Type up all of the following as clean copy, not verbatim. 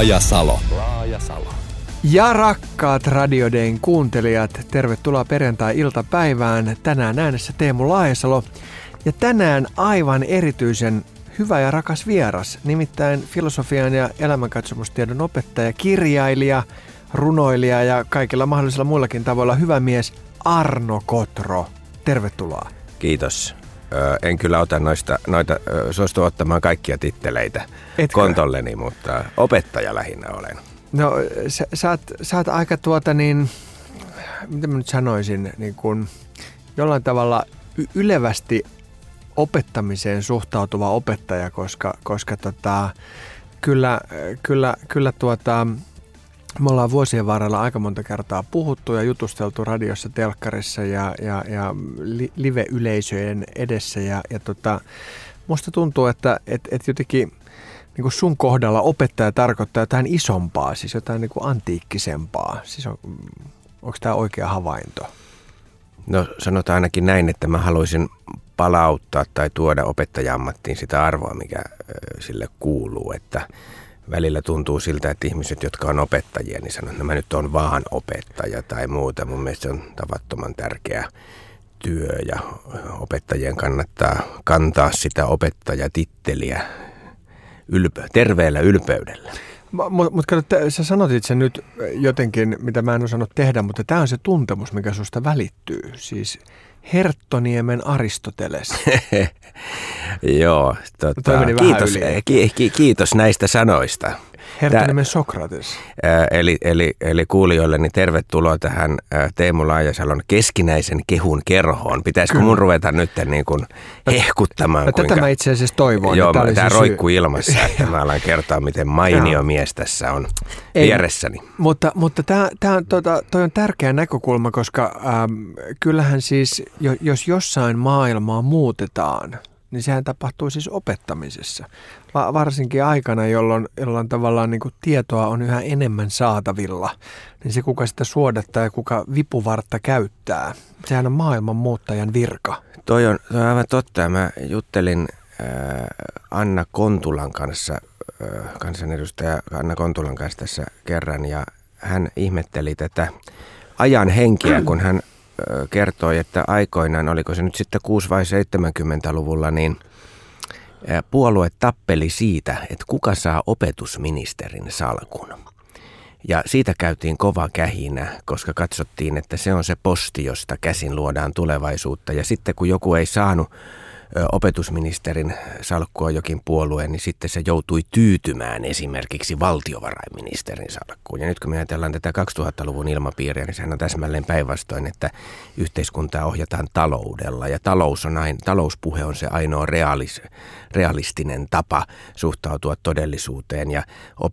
Laajasalo. Ja rakkaat Radio Dayn kuuntelijat, tervetuloa perjantai-iltapäivään. Tänään äänessä Teemu Laajasalo. Ja tänään aivan erityisen hyvä ja rakas vieras, nimittäin filosofian ja elämänkatsomustiedon opettaja, kirjailija, runoilija ja kaikilla mahdollisilla muillakin tavoilla hyvä mies Arno Kotro. Tervetuloa. Kiitos. En kyllä ota noita suostu ottamaan kaikkia titteleitä kontolleni, mutta opettaja lähinnä olen. No sä oot aika miten mä nyt sanoisin, niin kuin jollain tavalla ylevästi opettamiseen suhtautuva opettaja, koska kyllä me ollaan vuosien varrella aika monta kertaa puhuttu ja jutusteltu radiossa, telkkarissa ja live-yleisöjen edessä ja musta tuntuu, että jotenkin niin kuin sun kohdalla opettaja tarkoittaa jotain isompaa, siis jotain niin kuin antiikkisempaa. Siis onko tämä oikea havainto? No sanotaan ainakin näin, että mä haluaisin palauttaa tai tuoda opettaja-ammattiin sitä arvoa, mikä sille kuuluu, että välillä tuntuu siltä, että ihmiset, jotka on opettajia, niin sanoo, että mä nyt on vaan opettaja tai muuta. Mun mielestä se on tavattoman tärkeä työ ja opettajien kannattaa kantaa sitä opettajatitteliä terveellä ylpeydellä. Mutta sä sanotit sen nyt jotenkin, mitä mä en osannut tehdä, mutta tämä on se tuntemus, mikä susta välittyy. Siis Herttoniemen Aristoteles. Joo, kiitos näistä sanoista. Herttoniemen Sokrates. Eli kuulijoilleni tervetuloa tähän Teemu Laajasalon keskinäisen kehun kerhoon. Pitäisikö mun ruveta nyt niin kuin hehkuttamaan? Tätä mä itse asiassa toivon. Joo, tämä roikkuu ilmassa, että mä alan kertoa, miten mainio mies tässä on vieressäni. Mutta toi on tärkeä näkökulma, koska kyllähän siis, jos jossain maailmaa muutetaan, niin sehän tapahtuu siis opettamisessa. Varsinkin aikana, jolloin tavallaan niin kuin tietoa on yhä enemmän saatavilla, niin se kuka sitä suodattaa ja kuka vipuvartta käyttää, sehän on maailman muuttajan virka. Toi on aivan totta. Mä juttelin Anna Kontulan kanssa, kansanedustaja Anna Kontulan kanssa tässä kerran, ja hän ihmetteli tätä ajan henkeä, kun hän kertoi, että aikoinaan, oliko se nyt sitten 6- vai 70-luvulla, niin puolue tappeli siitä, että kuka saa opetusministerin salkun. Ja siitä käytiin kova kähinä, koska katsottiin, että se on se posti, josta käsin luodaan tulevaisuutta. Ja sitten kun joku ei saanut opetusministerin salkkua jokin puolue, niin sitten se joutui tyytymään esimerkiksi valtiovarainministerin salkkuun. Ja nyt kun me ajatellaan tätä 2000-luvun ilmapiiriä, niin sehän on täsmälleen päinvastoin, että yhteiskuntaa ohjataan taloudella. Ja talouspuhe on se ainoa realistinen tapa suhtautua todellisuuteen, ja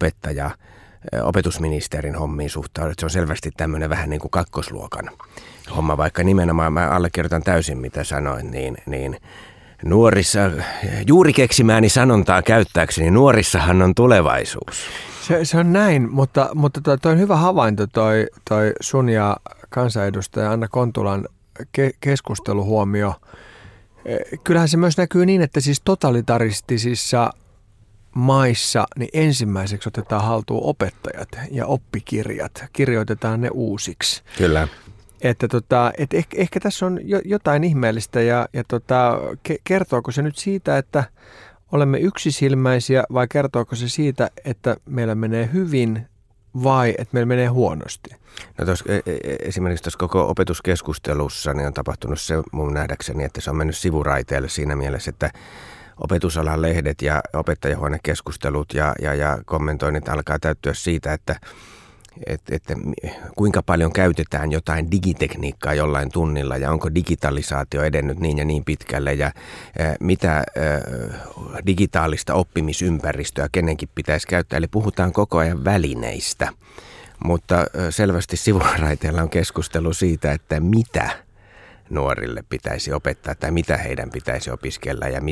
opetusministerin hommiin suhtautua. Se on selvästi tämmöinen vähän niin kuin kakkosluokan homma, vaikka nimenomaan mä allekirjoitan täysin mitä sanoin, niin nuorissa, juuri keksimääni sanontaa käyttääkseni, nuorissahan on tulevaisuus. Se on näin, mutta toi on hyvä havainto toi sun ja kansanedustaja Anna Kontulan keskusteluhuomio. Kyllähän se myös näkyy niin, että siis totalitaristisissa maissa niin ensimmäiseksi otetaan haltuun opettajat ja oppikirjat, kirjoitetaan ne uusiksi. Kyllä. Että ehkä tässä on jotain ihmeellistä ja kertooko se nyt siitä, että olemme yksisilmäisiä vai kertooko se siitä, että meillä menee hyvin vai että meillä menee huonosti? No esimerkiksi tuossa koko opetuskeskustelussa niin on tapahtunut se mun nähdäkseni, että se on mennyt sivuraiteelle siinä mielessä, että opetusalan lehdet ja opettajahuonekeskustelut ja kommentoinnit alkaa täyttyä siitä, että kuinka paljon käytetään jotain digitekniikkaa jollain tunnilla ja onko digitalisaatio edennyt niin ja niin pitkälle ja mitä digitaalista oppimisympäristöä kenenkin pitäisi käyttää. Eli puhutaan koko ajan välineistä, mutta selvästi sivuraiteella on keskustelu siitä, että mitä nuorille pitäisi opettaa tai mitä heidän pitäisi opiskella ja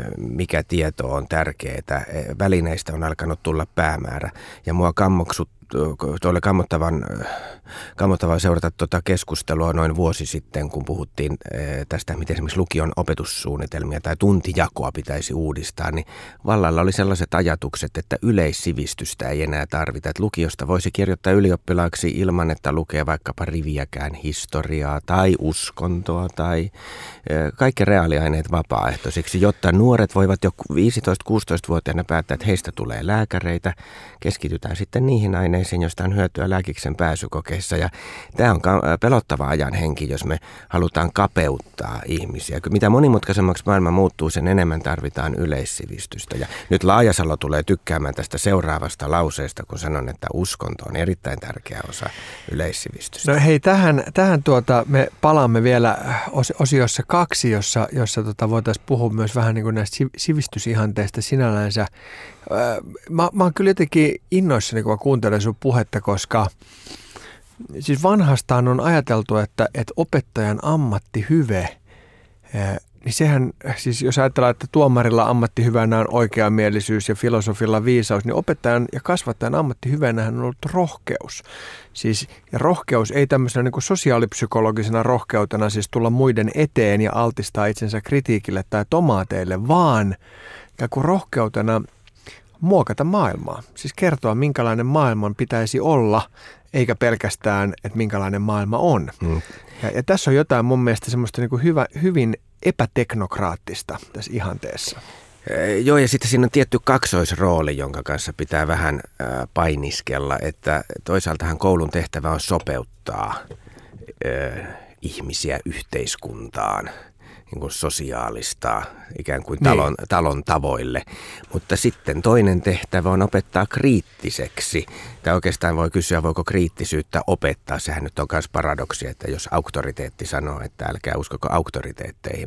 mikä tieto on tärkeää. Välineistä on alkanut tulla päämäärä ja mua oli kammottavaa seurata tuota keskustelua noin vuosi sitten, kun puhuttiin tästä, miten esimerkiksi lukion opetussuunnitelmia tai tuntijakoa pitäisi uudistaa, niin vallalla oli sellaiset ajatukset, että yleissivistystä ei enää tarvita. Että lukiosta voisi kirjoittaa ylioppilaaksi ilman, että lukee vaikkapa riviäkään historiaa tai uskontoa tai kaikki reaaliaineet vapaaehtoisiksi, jotta nuoret voivat jo 15-16-vuotiaana päättää, että heistä tulee lääkäreitä. Keskitytään sitten niihin aineisiin, joista on hyötyä lääkiksen pääsykokeissa. Ja tämä on pelottava ajan henki, jos me halutaan kapeuttaa ihmisiä. Mitä monimutkaisemmaksi maailma muuttuu, sen enemmän tarvitaan yleissivistystä. Ja nyt Laajasalo tulee tykkäämään tästä seuraavasta lauseesta, kun sanon, että uskonto on erittäin tärkeä osa yleissivistystä. No hei, tähän me palaamme vielä osiossa 2, jossa voitaisiin puhua myös vähän niin kuin näistä sivistysihanteista sinällänsä. Mä oon kyllä jotenkin innoissani, kun mä kuuntelen sun puhetta, koska siis vanhastaan on ajateltu, että opettajan ammattihyve, niin sehän, siis jos ajatellaan, että tuomarilla ammattihyvänä on oikeamielisyys ja filosofilla viisaus, niin opettajan ja kasvattajan ammattihyvänähän on ollut rohkeus. Siis, ja rohkeus ei tämmöisenä niin kuin sosiaalipsykologisena rohkeutena siis tulla muiden eteen ja altistaa itsensä kritiikille tai tomaateille, vaan kuin rohkeutena muokata maailmaa. Siis kertoa, minkälainen maailman pitäisi olla, eikä pelkästään, että minkälainen maailma on. Ja tässä on jotain mun mielestä semmoista niin kuin hyvin epäteknokraattista tässä ihanteessa. Joo, ja sitten siinä on tietty kaksoisrooli, jonka kanssa pitää vähän painiskella, että toisaaltahan koulun tehtävä on sopeuttaa ihmisiä yhteiskuntaan, niin kuin sosiaalista, ikään kuin talon tavoille. Mutta sitten toinen tehtävä on opettaa kriittiseksi. Tai oikeastaan voi kysyä, voiko kriittisyyttä opettaa. Sehän nyt on myös paradoksi, että jos auktoriteetti sanoo, että älkää uskoko auktoriteetteihin.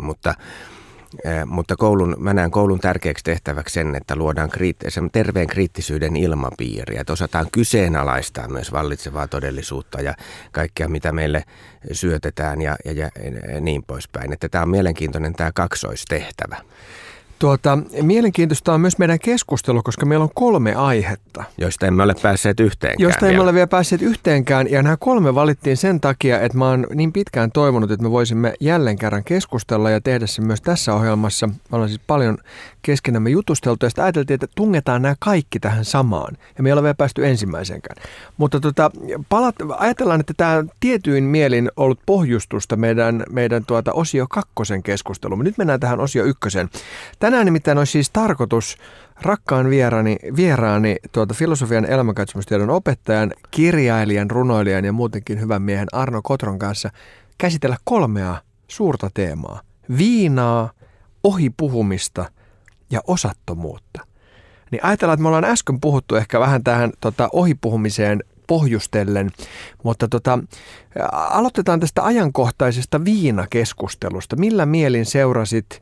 Mutta mä näen koulun tärkeäksi tehtäväksi sen, että luodaan terveen kriittisyyden ilmapiiriä. Että osataan kyseenalaistaa myös vallitsevaa todellisuutta ja kaikkea, mitä meille syötetään ja niin poispäin. Että tämä on mielenkiintoinen tämä kaksoistehtävä. Mielenkiintoista on myös meidän keskustelu, koska meillä on 3 aihetta. Joista emme ole päässeet yhteenkään. Joista emme ole vielä päässeet yhteenkään. Ja nämä 3 valittiin sen takia, että mä oon niin pitkään toivonut, että me voisimme jälleen kerran keskustella ja tehdä sen myös tässä ohjelmassa. Me ollaan siis paljon keskenämme jutusteltu ja sitten ajateltiin, että tungetaan nämä kaikki tähän samaan. Ja me ei ole vielä päästy ensimmäiseenkään. Mutta ajatellaan, että tämä on tietyin mielin ollut pohjustusta meidän osio 2 keskusteluun. Nyt mennään tähän osio 1. Tänään nimittäin olisi siis tarkoitus rakkaan vieraani filosofian elämänkatsomustiedon opettajan, kirjailijan, runoilijan ja muutenkin hyvän miehen Arno Kotron kanssa käsitellä 3 suurta teemaa. Viinaa, ohipuhumista ja osattomuutta. Niin ajatellaan, että me ollaan äsken puhuttu ehkä vähän tähän ohipuhumiseen pohjustellen, mutta aloitetaan tästä ajankohtaisesta viinakeskustelusta. Millä mielin seurasit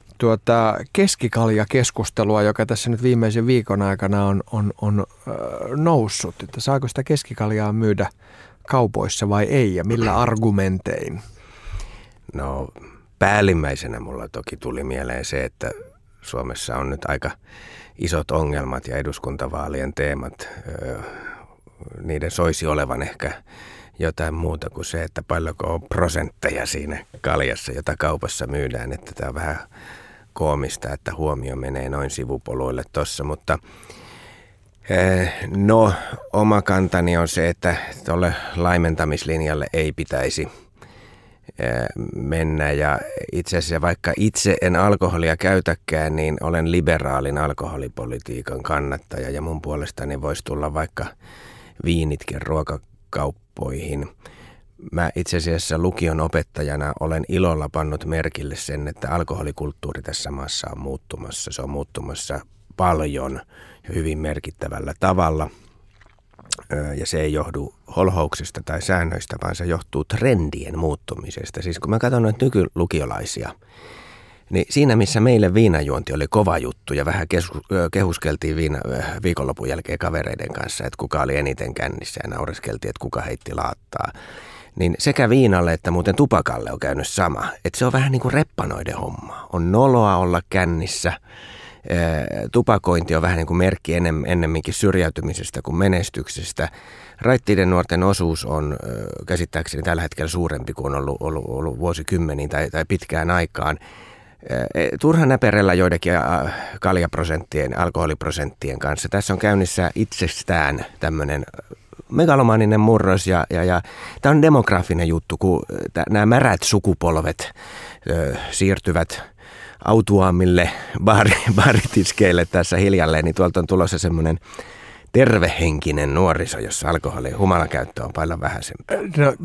keskikaljakeskustelua, joka tässä nyt viimeisen viikon aikana on noussut, että saako sitä keskikaljaa myydä kaupoissa vai ei ja millä argumentein? No päällimmäisenä mulla toki tuli mieleen se, että Suomessa on nyt aika isot ongelmat ja eduskuntavaalien teemat, niiden soisi olevan ehkä jotain muuta kuin se, että paljonko on prosentteja siinä kaljassa, jota kaupassa myydään, että tämä on vähän koomista, että huomio menee noin sivupoluille tuossa, mutta oma kantani on se, että tuolle laimentamislinjalle ei pitäisi mennä ja itse asiassa vaikka itse en alkoholia käytäkään, niin olen liberaalin alkoholipolitiikan kannattaja ja mun puolestani voisi tulla vaikka viinitkin ruokakauppoihin. Mä itse asiassa lukion opettajana olen ilolla pannut merkille sen, että alkoholikulttuuri tässä maassa on muuttumassa. Se on muuttumassa paljon ja hyvin merkittävällä tavalla. Ja se ei johdu holhouksista tai säännöistä, vaan se johtuu trendien muuttumisesta. Siis kun mä katson noita nykylukiolaisia, niin siinä missä meille viinajuonti oli kova juttu ja vähän kehuskeltiin viikonlopun jälkeen kavereiden kanssa, että kuka oli eniten kännissä ja naureskeltiin, että kuka heitti laattaa. Niin sekä viinalle että muuten tupakalle on käynyt sama. Että se on vähän niin kuin reppanoiden homma. On noloa olla kännissä tupakointi on vähän niin kuin merkki ennemminkin syrjäytymisestä kuin menestyksestä. Raittiiden nuorten osuus on käsittääkseni tällä hetkellä suurempi kuin on ollut vuosikymmeniin tai pitkään aikaan. Turha näperellä joidenkin kaljaprosenttien, alkoholiprosenttien kanssa. Tässä on käynnissä itsestään tämmöinen megalomaaninen murros ja tämä on demografinen juttu, kun nämä märät sukupolvet siirtyvät autuaammille baaritiskeille tässä hiljalleen, niin tuolta on tulossa semmoinen tervehenkinen nuoriso, jossa alkoholi ja humalakäyttö on paljon vähäisempää.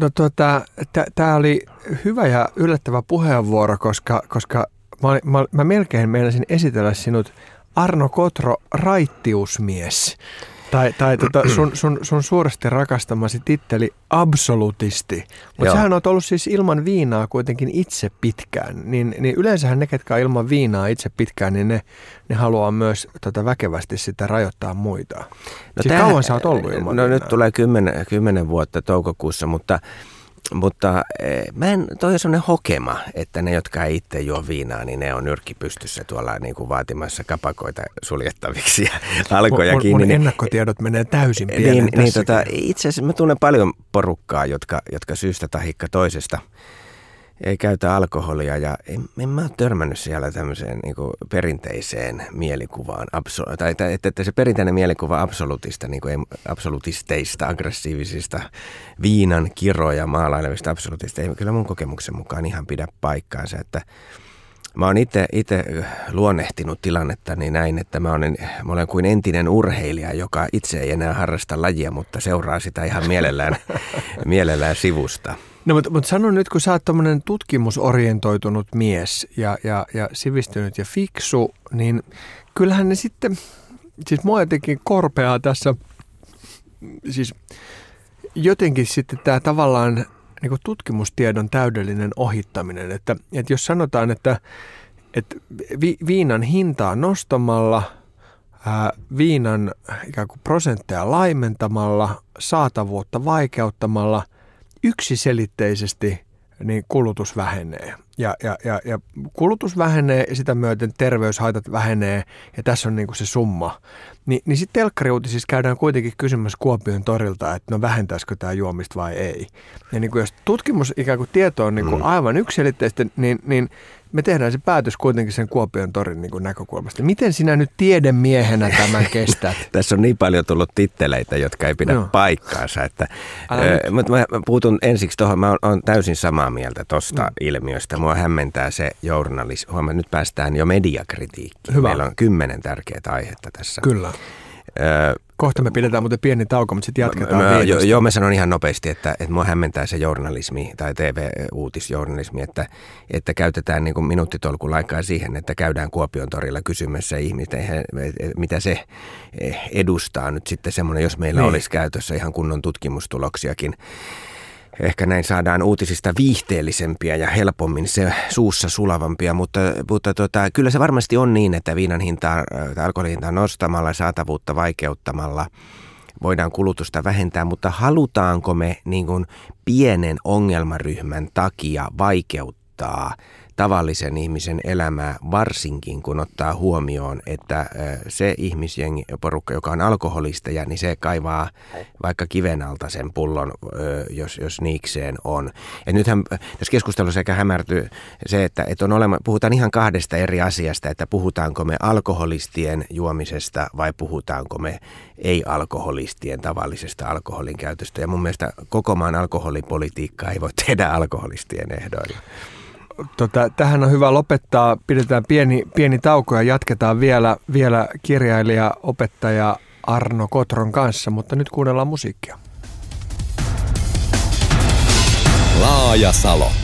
Tämä oli hyvä ja yllättävä puheenvuoro, koska mä melkein meinasin esitellä sinut Arno Kotro, raittiusmies. Tai sun suuresti rakastamasi titteli absolutisti. Mutta sähän oot ollut siis ilman viinaa kuitenkin itse pitkään. Niin yleensähän ne, ketkä on ilman viinaa itse pitkään, niin ne haluaa myös väkevästi sitä rajoittaa muita. No siis kauan sä oot ollut ilman viinaa? Nyt tulee 10 vuotta toukokuussa, mutta toi on sellainen hokema, että ne, jotka ei itse juo viinaa, niin ne on nyrkki pystyssä tuolla niin kuin vaatimassa kapakoita suljettaviksi ja alkoja kiinni. Mun ennakkotiedot menee täysin pieleen itse asiassa mä tunnen paljon porukkaa, jotka syystä tahikka toisesta ei käytä alkoholia ja en mä ole törmännyt siellä tämmöiseen niin kuin perinteiseen mielikuvaan, tai että se perinteinen mielikuva absolutista, niin kuin absolutisteista, aggressiivisista, viinan kiroja maalailevista absolutista, ei kyllä mun kokemuksen mukaan ihan pidä paikkaansa, että mä oon itse luonnehtinut tilannettani näin, että mä olen kuin entinen urheilija, joka itse ei enää harrasta lajia, mutta seuraa sitä ihan mielellään sivusta. No mutta sano nyt, kun sä oot tommonen tutkimusorientoitunut mies ja sivistynyt ja fiksu, niin kyllähän ne sitten, siis mua jotenkin korpeaa tässä, siis jotenkin sitten tämä tavallaan niin kuin tutkimustiedon täydellinen ohittaminen, että jos sanotaan, että viinan hintaa nostamalla, viinan ikään kuin prosentteja laimentamalla, saatavuutta vaikeuttamalla, yksiselitteisesti niin kulutus vähenee. Ja kulutus vähenee ja sitä myöten terveyshaitat vähenee ja tässä on niin kuin se summa. Niin sitten telkkariuutisissa käydään kuitenkin kysymässä Kuopion torilta, että no vähentäisikö tämä juomista vai ei. Ja niin kuin jos tutkimus ikään kuin tieto on niin kuin aivan yksiselitteistä, niin me tehdään se päätös kuitenkin sen Kuopion torin niin kuin näkökulmasta. Miten sinä nyt tiedemiehenä tämän kestät? Tässä on niin paljon tullut titteleitä, jotka ei pidä paikkaansa. Mutta mä puutun ensiksi tuohon, mä oon täysin samaa mieltä tuosta ilmiöstä. Mua hämmentää se journalismi. Huomaa, nyt päästään jo mediakritiikkiin. Hyvä. Meillä on 10 tärkeää aihetta tässä. Kyllä. Kohta me pidetään muuten pieni tauko, mutta sitten jatketaan. Joo, mä sanon ihan nopeasti, että mua hämmentää se journalismi tai TV-uutisjournalismi, että käytetään niin kuin minuuttitolkulla aikaa siihen, että käydään Kuopion torilla kysymässä ihmisten, mitä se edustaa nyt sitten semmoinen, jos meillä olisi käytössä ihan kunnon tutkimustuloksiakin. Ehkä näin saadaan uutisista viihteellisempiä ja helpommin se suussa sulavampia, mutta kyllä se varmasti on niin, että viinan hintaa tai alkoholin hintaa nostamalla, saatavuutta vaikeuttamalla voidaan kulutusta vähentää, mutta halutaanko me niin kuin pienen ongelmaryhmän takia vaikeuttaa tavallisen ihmisen elämää, varsinkin kun ottaa huomioon, että se ihmisjengi porukka, joka on alkoholisteja, niin se kaivaa vaikka kiven alta sen pullon, jos niikseen on. Ja nythän tässä keskustelussa sekä hämärtyy se, että puhutaan ihan kahdesta eri asiasta, että puhutaanko me alkoholistien juomisesta vai puhutaanko me ei-alkoholistien tavallisesta alkoholin käytöstä. Ja mun mielestä koko maan alkoholipolitiikkaa ei voi tehdä alkoholistien ehdoilla. Tähän on hyvä lopettaa. Pidetään pieni tauko ja jatketaan vielä kirjailija, opettaja Arno Kotron kanssa, mutta nyt kuunnellaan musiikkia. Laajasalo.